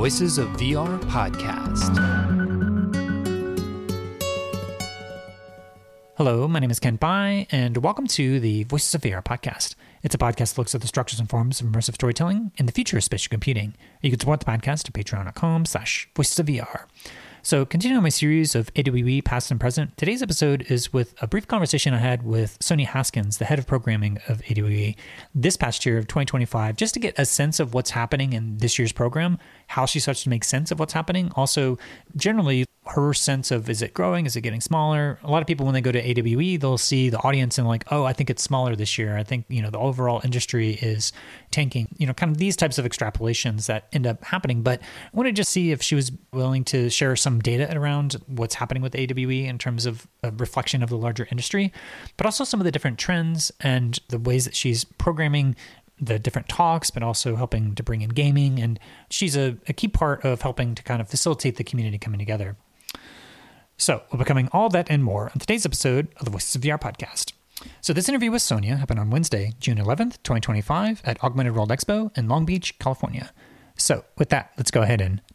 Voices of VR podcast. Hello, my name is Ken Bai, and welcome to the Voices of VR podcast. It's a podcast that looks at the structures and forms of immersive storytelling and the future of spatial computing. You can support the podcast at patreon.com/voicesofvr. So, continuing on my series of AWE past and present, today's episode is with a brief conversation I had with Sonia Haskins, the head of programming of AWE, this past year of 2025, just to get a sense of what's happening in this year's program, how she starts to make sense of what's happening. Also, generally, her sense of, is it growing? Is it getting smaller? A lot of people, when they go to AWE, they'll see the audience and like, oh, I think it's smaller this year. I think, the overall industry is tanking, kind of these types of extrapolations that end up happening. But I wanted to just see if she was willing to share some data around what's happening with AWE in terms of a reflection of the larger industry, but also some of the different trends and the ways that she's programming the different talks, but also helping to bring in gaming. And she's a key part of helping to kind of facilitate the community coming together. So we'll be covering all that and more on today's episode of the Voices of VR podcast. So this interview with Sonia happened on Wednesday, June 11th, 2025 at Augmented World Expo in Long Beach, California. So with that, let's go ahead and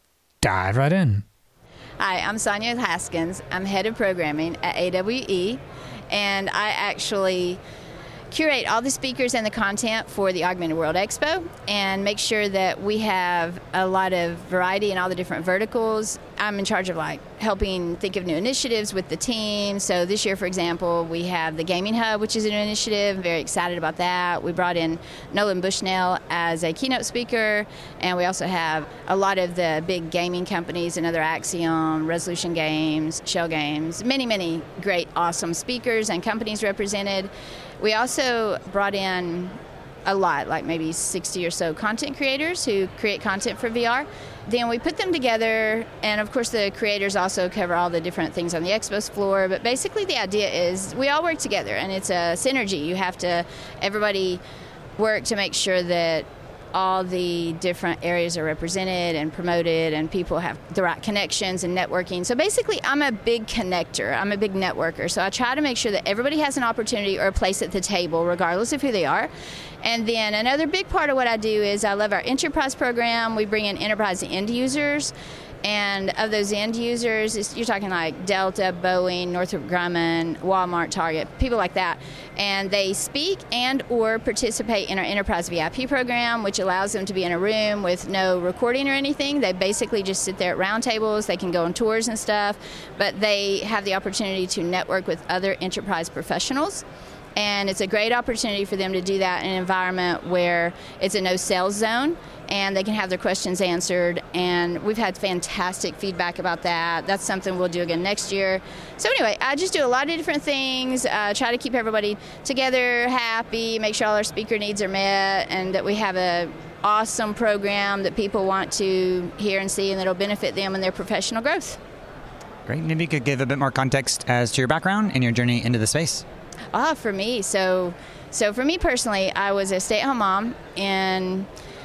dive right in. Hi, I'm Sonia Haskins. I'm head of programming at AWE, and I actually curate all the speakers and the content for the Augmented World Expo and make sure that we have a lot of variety in all the different verticals. I'm in charge of helping think of new initiatives with the team. So this year, for example, we have the Gaming Hub, which is a new initiative. I'm very excited about that. We brought in Nolan Bushnell as a keynote speaker, and we also have a lot of the big gaming companies, another Axiom, Resolution Games, Shell Games, many great, awesome speakers and companies represented. We also brought in a lot, like maybe 60 or so content creators who create content for VR. Then we put them together, and of course the creators also cover all the different things on the expo's floor, but basically the idea is we all work together, and it's a synergy. You have to, everybody work to make sure that all the different areas are represented and promoted and people have the right connections and networking. So basically, I'm a big connector. I'm a big networker. So I try to make sure that everybody has an opportunity or a place at the table, regardless of who they are. And then another big part of what I do is I love our enterprise program. We bring in enterprise end users. And of those end users, you're talking like Delta, Boeing, Northrop Grumman, Walmart, Target, people like that. And they speak and or participate in our Enterprise VIP program, which allows them to be in a room with no recording or anything. They basically just sit there at round tables. They can go on tours and stuff, but they have the opportunity to network with other enterprise professionals. And it's a great opportunity for them to do that in an environment where it's a no-sales zone and they can have their questions answered. And we've had fantastic feedback about that. That's something we'll do again next year. So anyway, I just do a lot of different things, try to keep everybody together, happy, make sure all our speaker needs are met, and that we have a awesome program that people want to hear and see and that'll benefit them in their professional growth. Great. Maybe you could give a bit more context as to your background and your journey into the space. For me, so for me personally, I was a stay-at-home mom in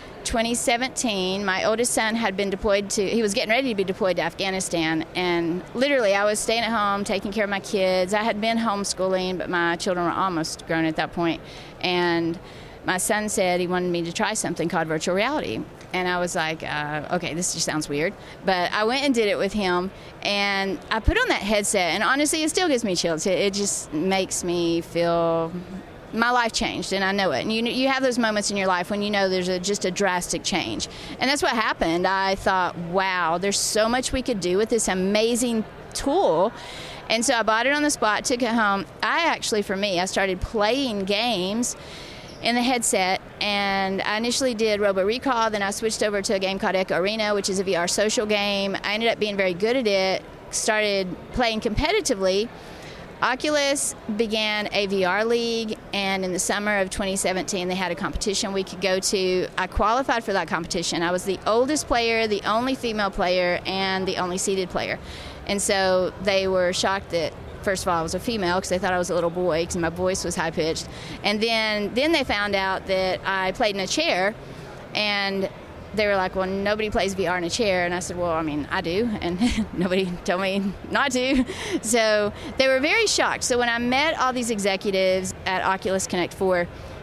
2017. My oldest son had been he was getting ready to be deployed to Afghanistan, and literally I was staying at home, taking care of my kids. I had been homeschooling, but my children were almost grown at that point, and my son said he wanted me to try something called virtual reality. And I was like, okay, this just sounds weird. But I went and did it with him, and I put on that headset, and honestly, it still gives me chills. It just makes me feel my life changed, and I know it. And you have those moments in your life when you know there's just a drastic change. And that's what happened. I thought, wow, there's so much we could do with this amazing tool. And so I bought it on the spot, took it home. I started playing games in the headset, and I initially did Robo Recall, then I switched over to a game called Echo Arena, which is a VR social game. I ended up being very good at it, started playing competitively. Oculus began a VR league, and in the summer of 2017, they had a competition we could go to. I qualified for that competition. I was the oldest player, the only female player, and the only seated player. And so they were shocked that, first of all, I was a female because they thought I was a little boy because my voice was high-pitched. And then they found out that I played in a chair, and they were like, well, nobody plays VR in a chair. And I said, well, I do, and nobody told me not to. So they were very shocked. So when I met all these executives at Oculus Connect 4,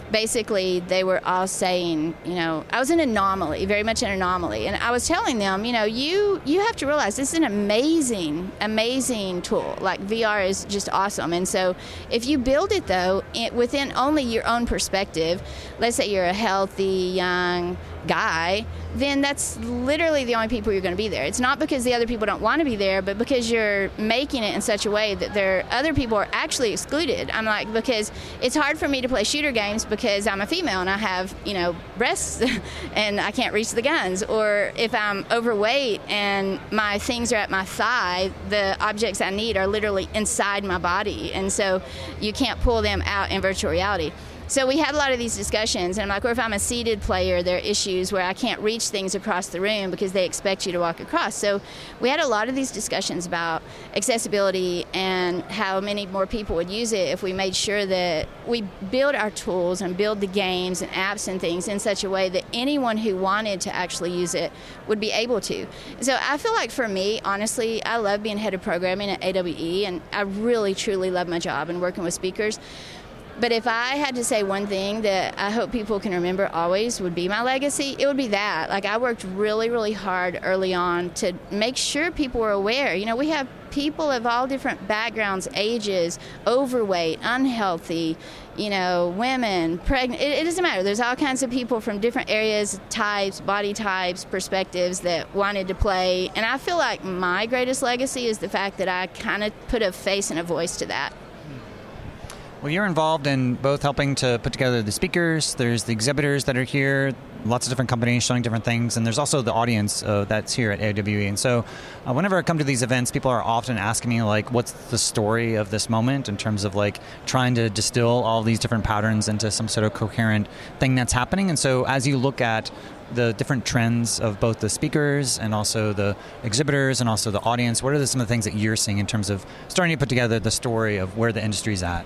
basically they were all saying, I was an anomaly, very much an anomaly. And I was telling them, you have to realize this is an amazing, amazing tool. Like VR is just awesome. And so if you build it, though, within only your own perspective, let's say you're a healthy, young guy, then that's literally the only people you're going to be there. It's not because the other people don't want to be there, but because you're making it in such a way that other people are actually excluded. I'm like, because it's hard for me to play shooter games because I'm a female and I have, breasts and I can't reach the guns. Or if I'm overweight and my things are at my thigh, the objects I need are literally inside my body. And so you can't pull them out in virtual reality. So we had a lot of these discussions, and I'm like, or if I'm a seated player, there are issues where I can't reach things across the room because they expect you to walk across. So we had a lot of these discussions about accessibility and how many more people would use it if we made sure that we build our tools and build the games and apps and things in such a way that anyone who wanted to actually use it would be able to. So I feel like for me, honestly, I love being head of programming at AWE, and I really, truly love my job and working with speakers. But if I had to say one thing that I hope people can remember always would be my legacy, it would be that. Like, I worked really, really hard early on to make sure people were aware. We have people of all different backgrounds, ages, overweight, unhealthy, women, pregnant. It doesn't matter. There's all kinds of people from different areas, types, body types, perspectives that wanted to play. And I feel like my greatest legacy is the fact that I kind of put a face and a voice to that. Well, you're involved in both helping to put together the speakers, there's the exhibitors that are here, lots of different companies showing different things, and there's also the audience that's here at AWE. And so whenever I come to these events, people are often asking me, like, what's the story of this moment in terms of, like, trying to distill all these different patterns into some sort of coherent thing that's happening. And so as you look at the different trends of both the speakers and also the exhibitors and also the audience, what are some of the things that you're seeing in terms of starting to put together the story of where the industry's at?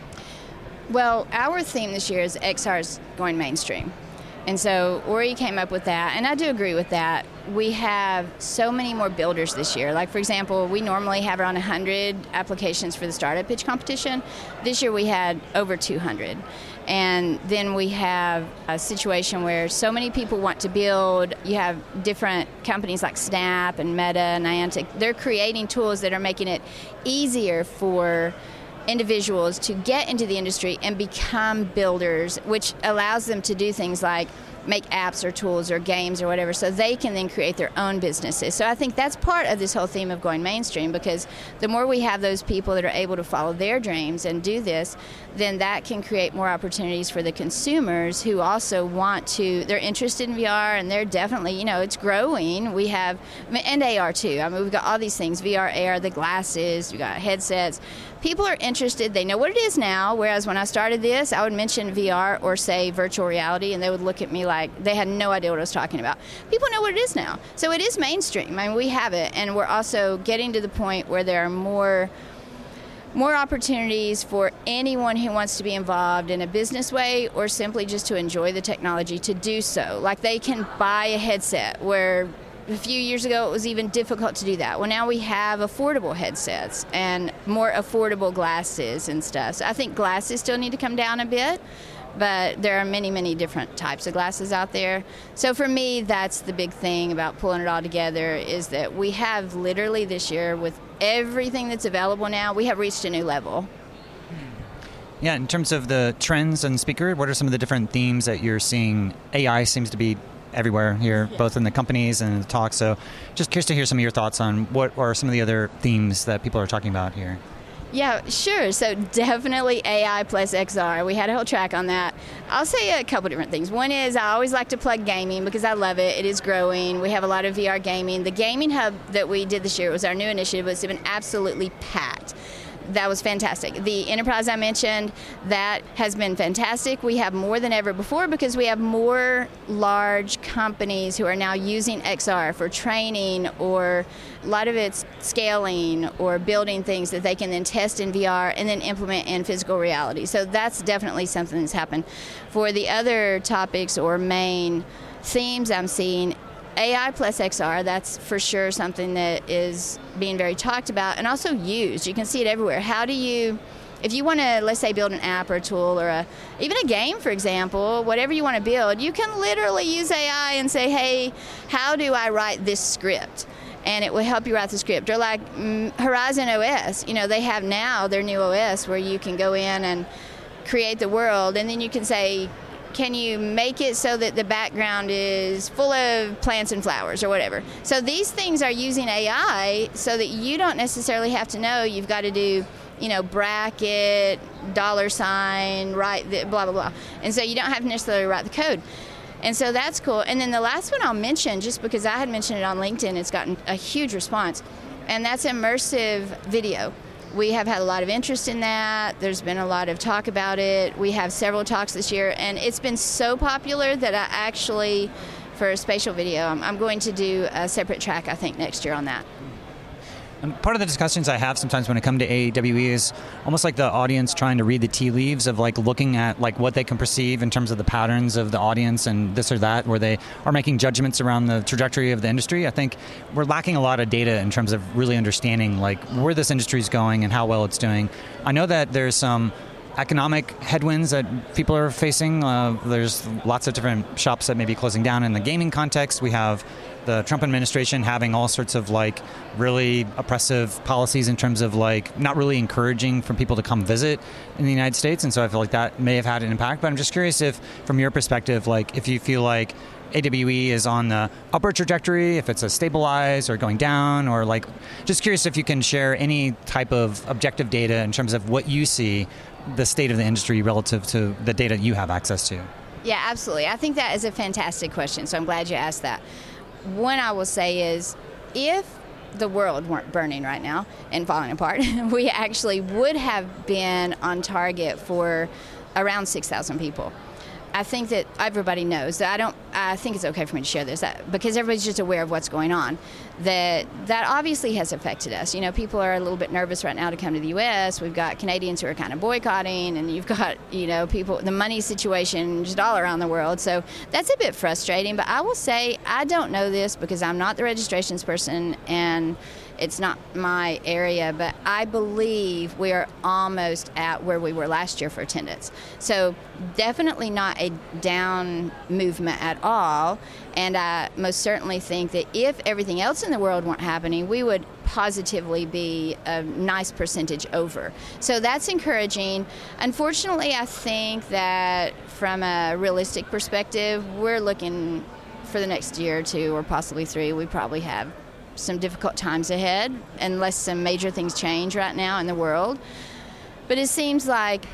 Well, our theme this year is XR's going mainstream. And so Ori came up with that, and I do agree with that. We have so many more builders this year. Like, for example, we normally have around 100 applications for the startup pitch competition. This year we had over 200. And then we have a situation where so many people want to build. You have different companies like Snap and Meta and Niantic. They're creating tools that are making it easier for individuals to get into the industry and become builders, which allows them to do things like make apps or tools or games or whatever, so they can then create their own businesses. So I think that's part of this whole theme of going mainstream, because the more we have those people that are able to follow their dreams and do this, then that can create more opportunities for the consumers who also they're interested in VR, and they're definitely, it's growing. We have, and AR too. I mean, we've got all these things, VR, AR, the glasses, we've got headsets. People are interested. They know what it is now, whereas when I started this, I would mention VR or say virtual reality, and they would look at me like they had no idea what I was talking about. People know what it is now. So it is mainstream. I mean, we have it, and we're also getting to the point where there are more opportunities for anyone who wants to be involved in a business way or simply just to enjoy the technology to do so. Like, they can buy a headset, where a few years ago it was even difficult to do that. Well, now we have affordable headsets and more affordable glasses and stuff. So I think glasses still need to come down a bit, but there are many, many different types of glasses out there. So for me, that's the big thing about pulling it all together, is that we have literally this year, with everything that's available now, we have reached a new level. Yeah, in terms of the trends and speaker, what are some of the different themes that you're seeing? AI seems to be everywhere here, both in the companies and in the talk. So just curious to hear some of your thoughts on what are some of the other themes that people are talking about here. Yeah, sure. So definitely AI plus XR. We had a whole track on that. I'll say a couple different things. One is I always like to plug gaming because I love it. It is growing. We have a lot of VR gaming. The gaming hub that we did this year was our new initiative. It's been absolutely packed. That was fantastic. The enterprise I mentioned, that has been fantastic. We have more than ever before because we have more large companies who are now using XR for training, or a lot of it's scaling or building things that they can then test in VR and then implement in physical reality. So that's definitely something that's happened. For the other topics or main themes I'm seeing, AI plus XR, that's for sure something that is being very talked about and also used. You can see it everywhere. How do you if you want to, let's say, build an app or a tool or even a game, for example, whatever you want to build, you can literally use AI and say, hey, how do I write this script? And it will help you write the script. Or like Horizon OS, they have now their new OS where you can go in and create the world, and then you can say, can you make it so that the background is full of plants and flowers or whatever? So these things are using AI so that you don't necessarily have to know. You've got to do, bracket, $, write, blah, blah, blah. And so you don't have to necessarily write the code. And so that's cool. And then the last one I'll mention, just because I had mentioned it on LinkedIn, it's gotten a huge response, and that's immersive video. We have had a lot of interest in that. There's been a lot of talk about it. We have several talks this year, and it's been so popular that I actually, for spatial video, I'm going to do a separate track, I think, next year on that. And part of the discussions I have sometimes when it comes to AWE is almost like the audience trying to read the tea leaves of like looking at like what they can perceive in terms of the patterns of the audience and this or that, where they are making judgments around the trajectory of the industry. I think we're lacking a lot of data in terms of really understanding like where this industry is going and how well it's doing. I know that there's some economic headwinds that people are facing. There's lots of different shops that may be closing down in the gaming context. We have the Trump administration having all sorts of like really oppressive policies in terms of like not really encouraging for people to come visit in the United States. And so I feel like that may have had an impact. But I'm just curious if, from your perspective, like if you feel like AWE is on the upward trajectory, if it's a stabilized or going down, or like, just curious if you can share any type of objective data in terms of what you see the state of the industry relative to the data you have access to. Yeah, absolutely. I think that is a fantastic question, so I'm glad you asked that. One I will say is, if the world weren't burning right now and falling apart, we actually would have been on target for around 6,000 people. I think that everybody knows that I think it's okay for me to share this because everybody's just aware of what's going on. That obviously has affected us. People are a little bit nervous right now to come to the U.S. We've got Canadians who are kind of boycotting, and you've got, people, the money situation just all around the world. So that's a bit frustrating. But I will say I don't know this because I'm not the registrations person and it's not my area, but I believe we are almost at where we were last year for attendance. So definitely not a down movement at all. And I most certainly think that if everything else in the world weren't happening, we would positively be a nice percentage over. So that's encouraging. Unfortunately, I think that from a realistic perspective, we're looking for the next year or two or possibly 3. We probably have some difficult times ahead unless some major things change right now in the world. But it seems like,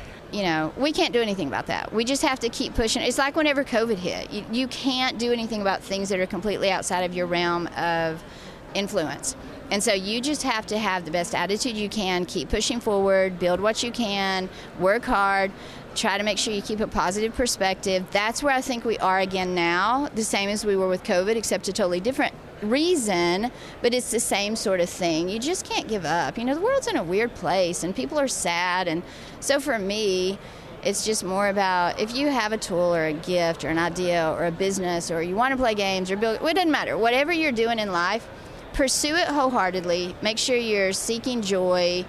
we can't do anything about that. We just have to keep pushing. It's like whenever COVID hit. You can't do anything about things that are completely outside of your realm of influence. And so you just have to have the best attitude you can, keep pushing forward, build what you can, work hard, try to make sure you keep a positive perspective. That's where I think we are again now, the same as we were with COVID, except a totally different reason, but it's the same sort of thing. You just can't give up. The world's in a weird place and people are sad. And so for me, it's just more about if you have a tool or a gift or an idea or a business or you want to play games or build, it doesn't matter. Whatever you're doing in life, pursue it wholeheartedly. Make sure you're seeking joy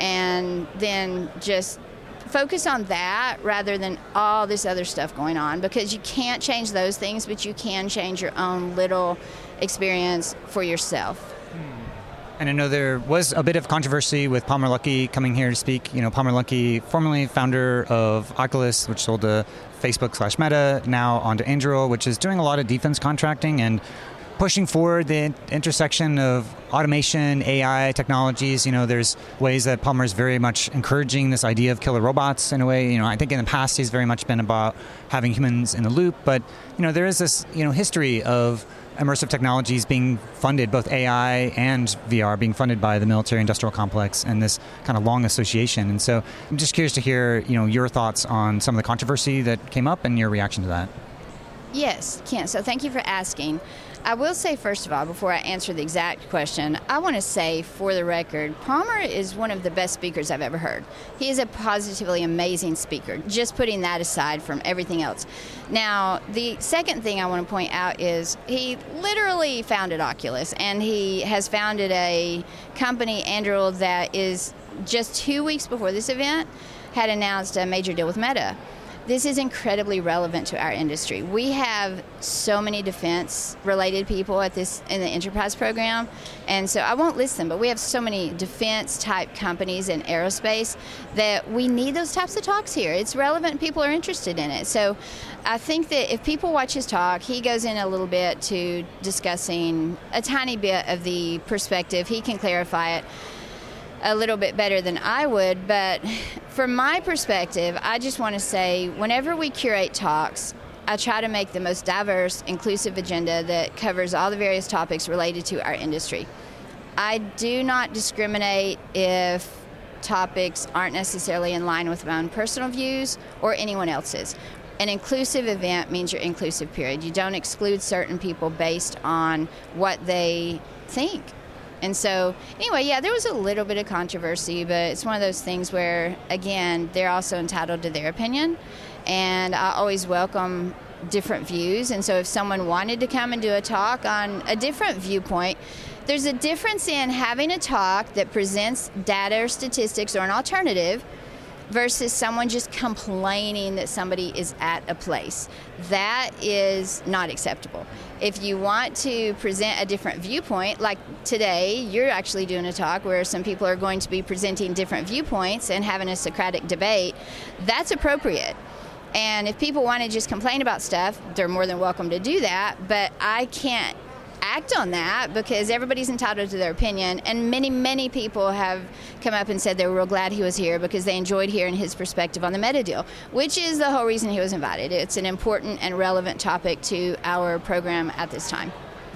and then just focus on that rather than all this other stuff going on, because you can't change those things, but you can change your own little experience for yourself. And I know there was a bit of controversy with Palmer Luckey coming here to speak. Palmer Luckey, formerly founder of Oculus, which sold to Facebook/Meta, now onto Anduril, which is doing a lot of defense contracting and pushing forward the intersection of automation, AI technologies. There's ways that Palmer is very much encouraging this idea of killer robots in a way. I think in the past he's very much been about having humans in the loop, but there is this history of immersive technologies being funded, both AI and VR being funded by the military industrial complex and this kind of long association. And so I'm just curious to hear your thoughts on some of the controversy that came up and your reaction to that. Yes, Kent. So thank you for asking. I will say, first of all, before I answer the exact question, I want to say, for the record, Palmer is one of the best speakers I've ever heard. He is a positively amazing speaker, just putting that aside from everything else. Now, the second thing I want to point out is he literally founded Oculus, and he has founded a company, Anduril, that is just 2 weeks before this event, had announced a major deal with Meta. This is incredibly relevant to our industry. We have so many defense-related people in the enterprise program, and so I won't list them, but we have so many defense-type companies in aerospace that we need those types of talks here. It's relevant, people are interested in it. So I think that if people watch his talk, he goes in a little bit to discussing a tiny bit of the perspective. He can clarify it a little bit better than I would, but from my perspective, I just want to say whenever we curate talks, I try to make the most diverse, inclusive agenda that covers all the various topics related to our industry. I do not discriminate if topics aren't necessarily in line with my own personal views or anyone else's. An inclusive event means you're inclusive, period. You don't exclude certain people based on what they think. And so, anyway, yeah, there was a little bit of controversy, but it's one of those things where, again, they're also entitled to their opinion, and I always welcome different views. And so if someone wanted to come and do a talk on a different viewpoint, there's a difference in having a talk that presents data or statistics or an alternative versus someone just complaining that somebody is at a place. That is not acceptable. If you want to present a different viewpoint, like today, you're actually doing a talk where some people are going to be presenting different viewpoints and having a Socratic debate, that's appropriate. And if people want to just complain about stuff, they're more than welcome to do that, but I can't act on that because everybody's entitled to their opinion, and many people have come up and said they were real glad he was here because they enjoyed hearing his perspective on the Meta deal, which is the whole reason he was invited. It's an important and relevant topic to our program at this time.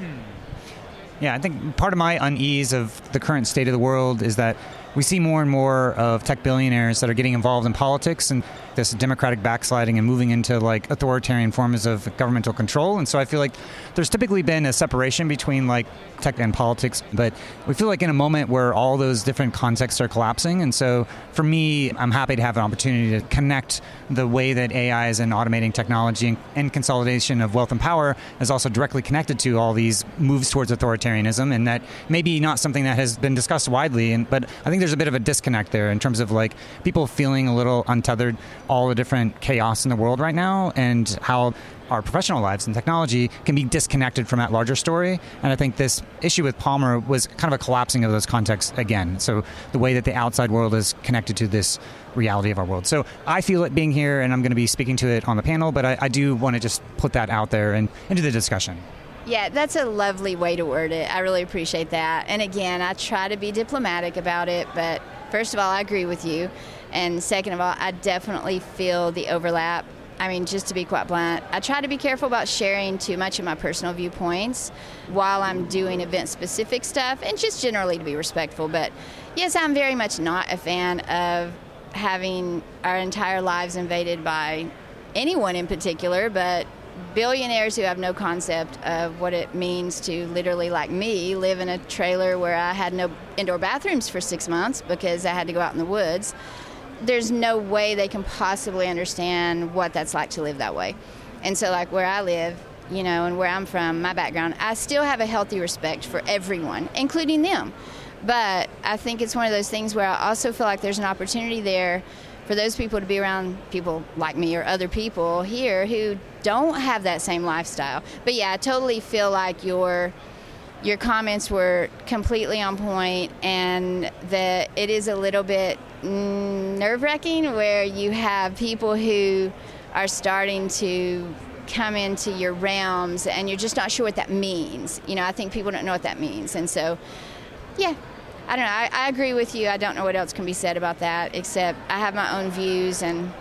Yeah, I think part of my unease of the current state of the world is that we see more and more of tech billionaires that are getting involved in politics and this democratic backsliding and moving into like authoritarian forms of governmental control. And so I feel like there's typically been a separation between like tech and politics, but we feel like in a moment where all those different contexts are collapsing. And so for me, I'm happy to have an opportunity to connect the way that AI is in automating technology and consolidation of wealth and power is also directly connected to all these moves towards authoritarianism, and that maybe not something that has been discussed widely. But I think there's a bit of a disconnect there in terms of like people feeling a little untethered, all the different chaos in the world right now, and how our professional lives and technology can be disconnected from that larger story. And I think this issue with Palmer was kind of a collapsing of those contexts again. So the way that the outside world is connected to this reality of our world. So I feel it being here, and I'm going to be speaking to it on the panel, but I do want to just put that out there and into the discussion. Yeah, that's a lovely way to word it. I really appreciate that. And again, I try to be diplomatic about it, but first of all, I agree with you. And second of all, I definitely feel the overlap. I mean, just to be quite blunt, I try to be careful about sharing too much of my personal viewpoints while I'm doing event-specific stuff, and just generally to be respectful. But yes, I'm very much not a fan of having our entire lives invaded by anyone in particular, but billionaires who have no concept of what it means to literally, like me, live in a trailer where I had no indoor bathrooms for 6 months because I had to go out in the woods. There's no way they can possibly understand what that's like to live that way. And so like where I live, you know, and where I'm from, my background, I still have a healthy respect for everyone, including them. But I think it's one of those things where I also feel like there's an opportunity there for those people to be around people like me or other people here who don't have that same lifestyle. But yeah, I totally feel like your comments were completely on point, and that it is a little bit nerve-wracking where you have people who are starting to come into your realms and you're just not sure what that means. You know, I think people don't know what that means. And so, yeah, I don't know. I agree with you. I don't know what else can be said about that, except I have my own views, and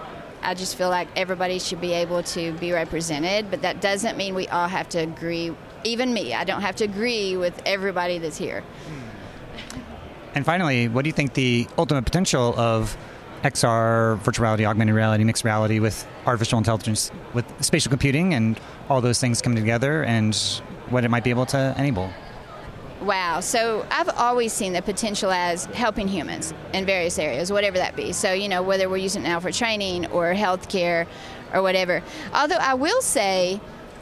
I just feel like everybody should be able to be represented, but that doesn't mean we all have to agree. Even me, I don't have to agree with everybody that's here. And finally, what do you think the ultimate potential of XR, virtual reality, augmented reality, mixed reality with artificial intelligence, with spatial computing and all those things coming together, and what it might be able to enable? Wow. So I've always seen the potential as helping humans in various areas, whatever that be. So, you know, whether we're using it now for training or healthcare or whatever. Although I will say,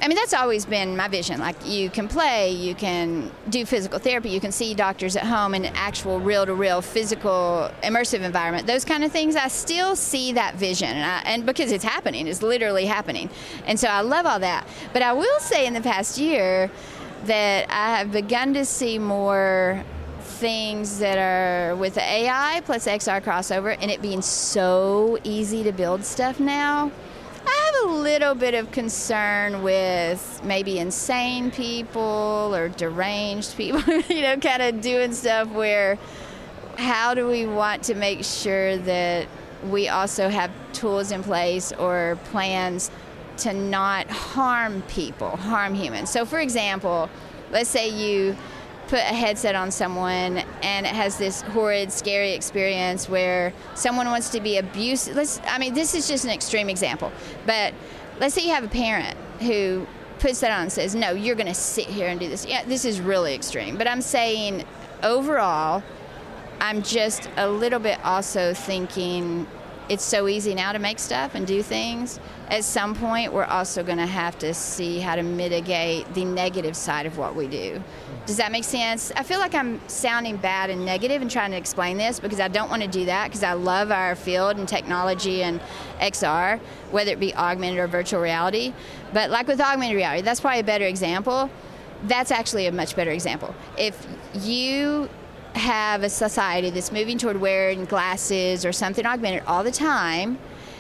I mean, that's always been my vision. Like, you can play, you can do physical therapy, you can see doctors at home in an actual real-to-real physical immersive environment. Those kind of things, I still see that vision. And because it's happening, it's literally happening. And so I love all that. But I will say in the past year that I have begun to see more things that are with the AI plus XR crossover, and it being so easy to build stuff now. I have a little bit of concern with maybe insane people or deranged people, kind of doing stuff where, how do we want to make sure that we also have tools in place or plans to not harm people, harm humans? So, for example, let's say you put a headset on someone and it has this horrid, scary experience where someone wants to be abusive. This is just an extreme example, but let's say you have a parent who puts that on and says, no, you're going to sit here and do this. Yeah, this is really extreme, but I'm saying overall, I'm just a little bit also thinking it's so easy now to make stuff and do things. At some point, we're also going to have to see how to mitigate the negative side of what we do. Does that make sense? I feel like I'm sounding bad and negative and trying to explain this because I don't want to do that, because I love our field and technology and XR, whether it be augmented or virtual reality. But like with augmented reality, that's probably a better example. That's actually a much better example. If you have a society that's moving toward wearing glasses or something augmented all the time,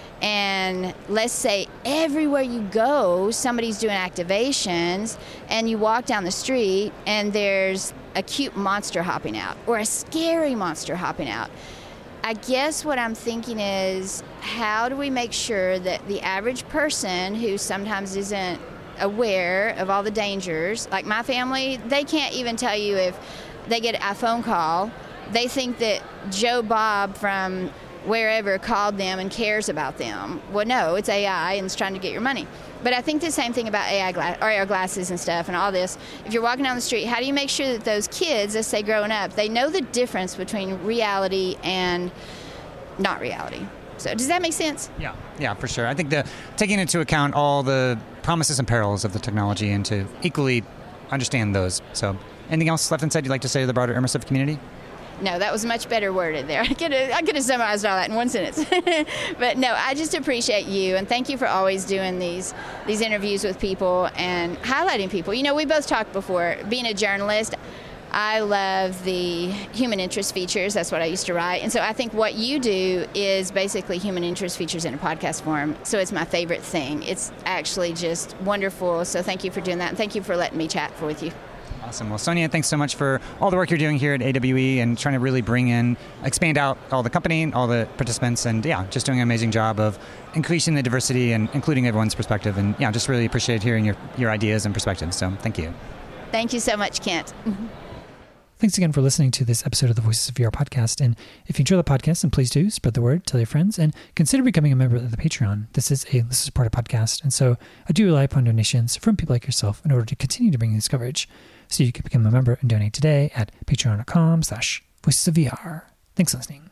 and let's say everywhere you go somebody's doing activations, and you walk down the street and there's a cute monster hopping out or a scary monster hopping out, I guess what I'm thinking is, how do we make sure that the average person who sometimes isn't aware of all the dangers, like my family, they can't even tell you if they get a phone call, they think that Joe Bob from wherever called them and cares about them. Well, no, it's AI and it's trying to get your money. But I think the same thing about AR glasses and stuff and all this. If you're walking down the street, how do you make sure that those kids, as they growing up, they know the difference between reality and not reality? So does that make sense? Yeah, for sure. I think taking into account all the promises and perils of the technology and to equally understand those. So anything else left unsaid you'd like to say to the broader immersive community? No, that was much better worded there. I could have summarized all that in one sentence. But no, I just appreciate you, and thank you for always doing these interviews with people and highlighting people. We both talked before. Being a journalist, I love the human interest features. That's what I used to write. And so I think what you do is basically human interest features in a podcast form. So it's my favorite thing. It's actually just wonderful. So thank you for doing that, and thank you for letting me chat with you. Awesome. Well, Sonia, thanks so much for all the work you're doing here at AWE and trying to really expand out all the company, all the participants, and just doing an amazing job of increasing the diversity and including everyone's perspective. And just really appreciate hearing your ideas and perspectives. So thank you. Thank you so much, Kent. Thanks again for listening to this episode of the Voices of VR podcast. And if you enjoy the podcast, then please do spread the word, tell your friends, and consider becoming a member of the Patreon. This is a supported podcast, and so I do rely upon donations from people like yourself in order to continue to bring you this coverage. So you can become a member and donate today at patreon.com/voicesofvr. Thanks for listening.